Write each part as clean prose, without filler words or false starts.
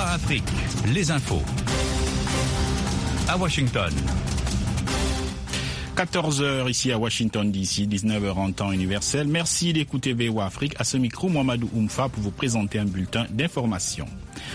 VOA Afrique, les infos. À Washington. 14h ici à Washington DC, 19h en temps universel. Merci d'écouter VOA Afrique. À ce micro, Mohamedou Oumfa pour vous présenter un bulletin d'information.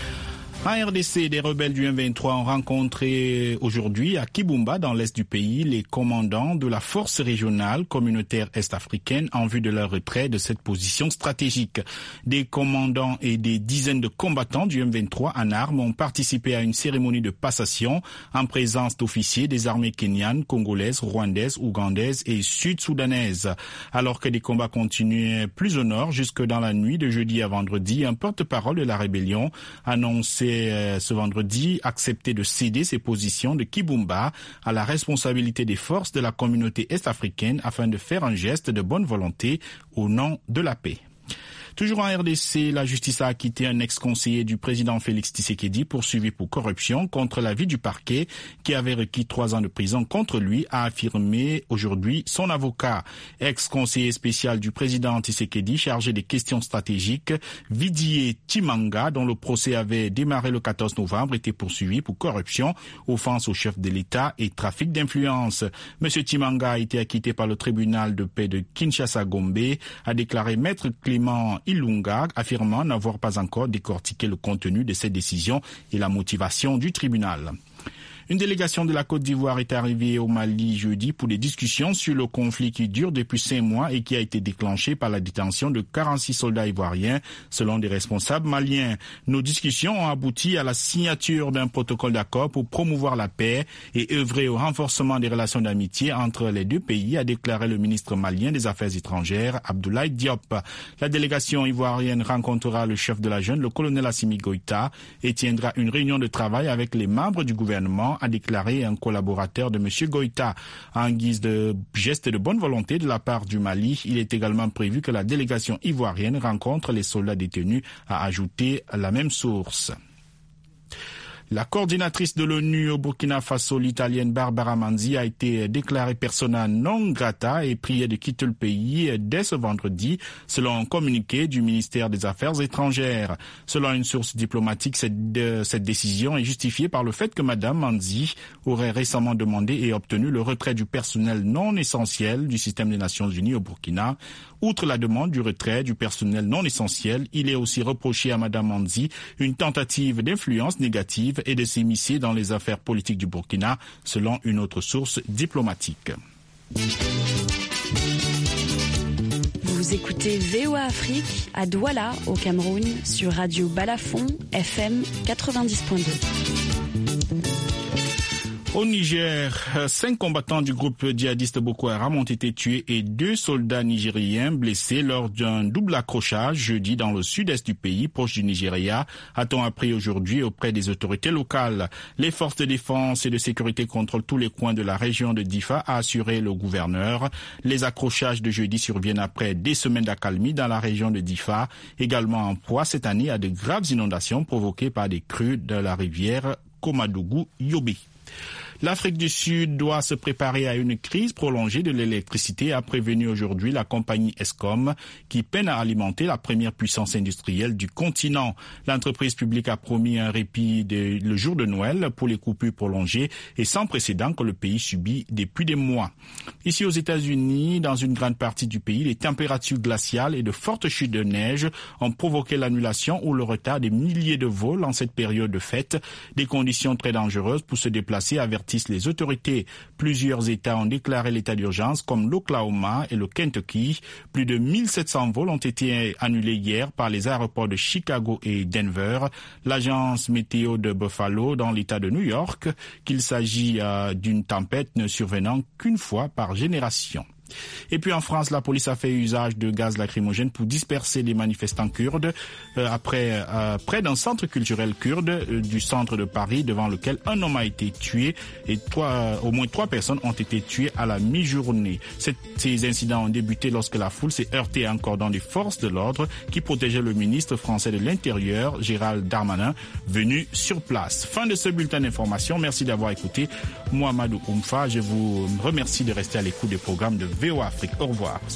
En RDC, des rebelles du M23 ont rencontré aujourd'hui à Kibumba, dans l'est du pays, les commandants de la force régionale communautaire est-africaine en vue de leur retrait de cette position stratégique. Des commandants et des dizaines de combattants du M23 en armes ont participé à une cérémonie de passation en présence d'officiers des armées kenyanes, congolaises, rwandaises, ougandaises et sud-soudanaises. Alors que des combats continuaient plus au nord jusque dans la nuit de jeudi à vendredi, un porte-parole de la rébellion annonçait ce vendredi accepté de céder ses positions de Kibumba à la responsabilité des forces de la communauté est-africaine afin de faire un geste de bonne volonté au nom de la paix. Toujours en RDC, la justice a acquitté un ex-conseiller du président Félix Tshisekedi poursuivi pour corruption contre l'avis du parquet qui avait requis 3 ans de prison contre lui, a affirmé aujourd'hui son avocat. Ex-conseiller spécial du président Tshisekedi chargé des questions stratégiques, Vidier Timanga, dont le procès avait démarré le 14 novembre, était poursuivi pour corruption, offense au chef de l'État et trafic d'influence. Monsieur Timanga a été acquitté par le tribunal de paix de Kinshasa-Gombe, a déclaré maître Clément Ilunga, affirmant n'avoir pas encore décortiqué le contenu de cette décision et la motivation du tribunal. Une délégation de la Côte d'Ivoire est arrivée au Mali jeudi pour des discussions sur le conflit qui dure depuis 5 mois et qui a été déclenché par la détention de 46 soldats ivoiriens, selon des responsables maliens. Nos discussions ont abouti à la signature d'un protocole d'accord pour promouvoir la paix et œuvrer au renforcement des relations d'amitié entre les deux pays, a déclaré le ministre malien des Affaires étrangères, Abdoulaye Diop. La délégation ivoirienne rencontrera le chef de la junte, le colonel Assimi Goïta, et tiendra une réunion de travail avec les membres du gouvernement, a déclaré un collaborateur de M. Goïta. En guise de geste de bonne volonté de la part du Mali, il est également prévu que la délégation ivoirienne rencontre les soldats détenus, a ajouté la même source. La coordinatrice de l'ONU au Burkina Faso, l'italienne Barbara Manzi, a été déclarée persona non grata et priée de quitter le pays dès ce vendredi, selon un communiqué du ministère des Affaires étrangères. Selon une source diplomatique, cette décision est justifiée par le fait que Madame Manzi aurait récemment demandé et obtenu le retrait du personnel non essentiel du système des Nations Unies au Burkina. Outre la demande du retrait du personnel non essentiel, il est aussi reproché à Madame Manzi une tentative d'influence négative et de s'immiscer dans les affaires politiques du Burkina, selon une autre source diplomatique. Vous écoutez VOA Afrique à Douala, au Cameroun, sur Radio Balafon, FM 90.2. Au Niger, 5 combattants du groupe djihadiste Boko Haram ont été tués et 2 soldats nigériens blessés lors d'un double accrochage jeudi dans le sud-est du pays, proche du Nigeria, a-t-on appris aujourd'hui auprès des autorités locales. Les forces de défense et de sécurité contrôlent tous les coins de la région de Difa, a assuré le gouverneur. Les accrochages de jeudi surviennent après des semaines d'accalmie dans la région de Difa, également en proie cette année à de graves inondations provoquées par des crues de la rivière Komadougou-Yobe. L'Afrique du Sud doit se préparer à une crise prolongée de l'électricité, a prévenu aujourd'hui la compagnie Eskom, qui peine à alimenter la première puissance industrielle du continent. L'entreprise publique a promis un répit le jour de Noël pour les coupures prolongées et sans précédent que le pays subit depuis des mois. Ici aux États-Unis, dans une grande partie du pays, les températures glaciales et de fortes chutes de neige ont provoqué l'annulation ou le retard des milliers de vols en cette période de fête, des conditions très dangereuses pour se déplacer, avertissent les autorités. Plusieurs États ont déclaré l'état d'urgence comme l'Oklahoma et le Kentucky. Plus de 1700 vols ont été annulés hier par les aéroports de Chicago et Denver. L'agence météo de Buffalo dans l'État de New York qu'il s'agit d'une tempête ne survenant qu'une fois par génération. Et puis en France, la police a fait usage de gaz lacrymogène pour disperser les manifestants kurdes près d'un centre culturel kurde du centre de Paris, devant lequel un homme a été tué et au moins 3 personnes ont été tuées à la mi-journée. Ces incidents ont débuté lorsque la foule s'est heurtée à un cordon des forces de l'ordre qui protégeait le ministre français de l'Intérieur, Gérald Darmanin, venu sur place. Fin de ce bulletin d'information. Merci d'avoir écouté Mohamedou Oumfa. Je vous remercie de rester à l'écoute des programmes de VOA Afrique. Au revoir.